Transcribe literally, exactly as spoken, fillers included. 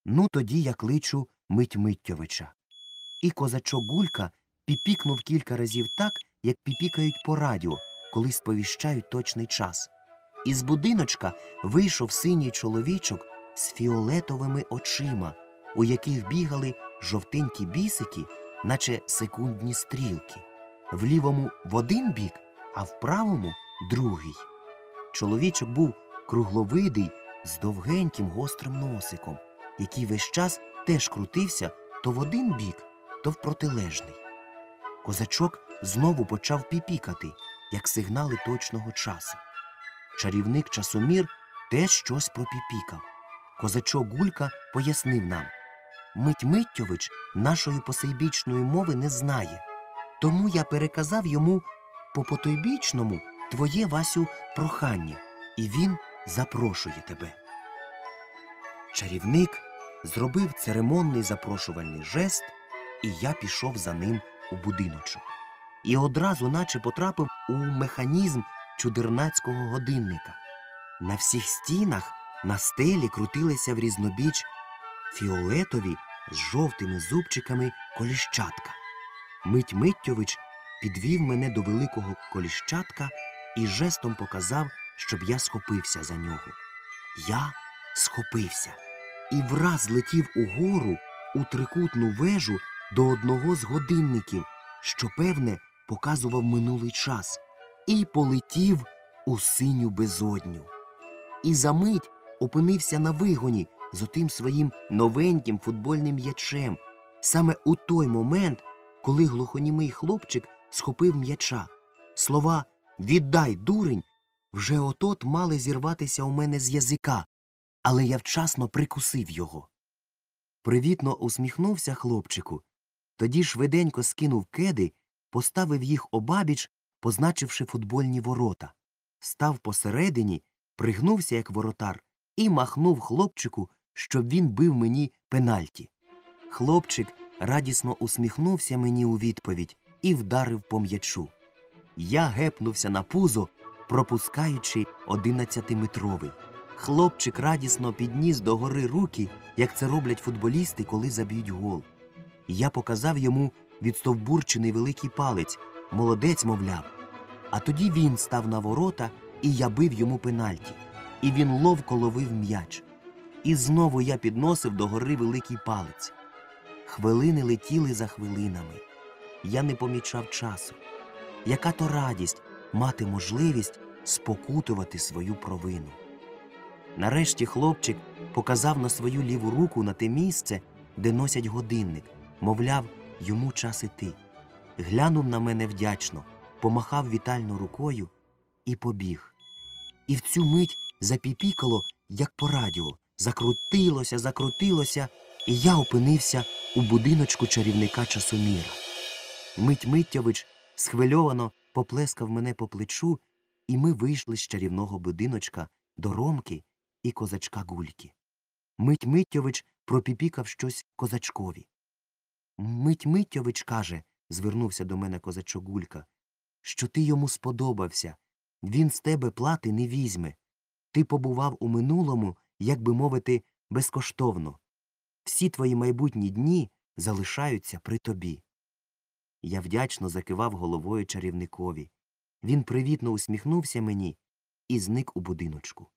Ну, тоді я кличу Мить Миттєвича. І козачок Гулька піпікнув кілька разів так, як піпікають по радіо, коли сповіщають точний час. Із будиночка вийшов синій чоловічок з фіолетовими очима, у яких бігали жовтенькі бісики, наче секундні стрілки. В лівому в один бік, а в правому другий. Чоловічок був кругловидий, з довгеньким гострим носиком, який весь час теж крутився то в один бік, то в протилежний. Козачок знову почав піпікати, як сигнали точного часу. Чарівник-часомір теж щось пропіпікав. Козачок Гулька пояснив нам: Мить Миттєвич нашої посейбічної мови не знає, тому я переказав йому по потойбічному твоє, Васю, прохання, і він запрошує тебе. Чарівник зробив церемонний запрошувальний жест, і я пішов за ним у будиночок. І одразу наче потрапив у механізм чудернацького годинника. На всіх стінах на стелі крутилися в різнобіч фіолетові з жовтими зубчиками коліщатка. Мить Миттєвич підвів мене до великого коліщатка і жестом показав, щоб я схопився за нього. Я схопився і враз летів угору у трикутну вежу до одного з годинників, що, певне, показував минулий час, і полетів у синю безодню. І за мить опинився на вигоні з отим своїм новеньким футбольним м'ячем, саме у той момент, коли глухонімий хлопчик схопив м'яча. Слова «віддай, дурень» вже от-от мали зірватися у мене з язика, але я вчасно прикусив його. Привітно усміхнувся хлопчику, тоді швиденько скинув кеди, поставив їх обабіч, позначивши футбольні ворота, став посередині, пригнувся як воротар і махнув хлопчику, щоб він бив мені пенальті. Хлопчик радісно усміхнувся мені у відповідь і вдарив по м'ячу. Я гепнувся на пузо, пропускаючи одинадцятиметровий. Хлопчик радісно підніс догори руки, як це роблять футболісти, коли заб'ють гол. Я показав йому відстовбурчений великий палець, молодець, мовляв. А тоді він став на ворота, і я бив йому пенальті. І він ловко ловив м'яч. І знову я підносив догори великий палець. Хвилини летіли за хвилинами. Я не помічав часу. Яка то радість мати можливість спокутувати свою провину. Нарешті хлопчик показав на свою ліву руку на те місце, де носять годинник. Мовляв, йому час іти. Глянув на мене вдячно, помахав вітально рукою і побіг. І в цю мить запіпікало, як по радіо. Закрутилося, закрутилося, і я опинився у будиночку чарівника-часоміра. Мить Миттєвич схвильовано поплескав мене по плечу, і ми вийшли з чарівного будиночка до Ромки і козачка Гульки. Мить Миттєвич пропіпікав щось козачкові. Мить Миттєвич каже, звернувся до мене козачок Гулька, що ти йому сподобався, він з тебе плати не візьме. Ти побував у минулому, як би мовити, безкоштовно. Всі твої майбутні дні залишаються при тобі. Я вдячно закивав головою чарівникові. Він привітно усміхнувся мені і зник у будиночку.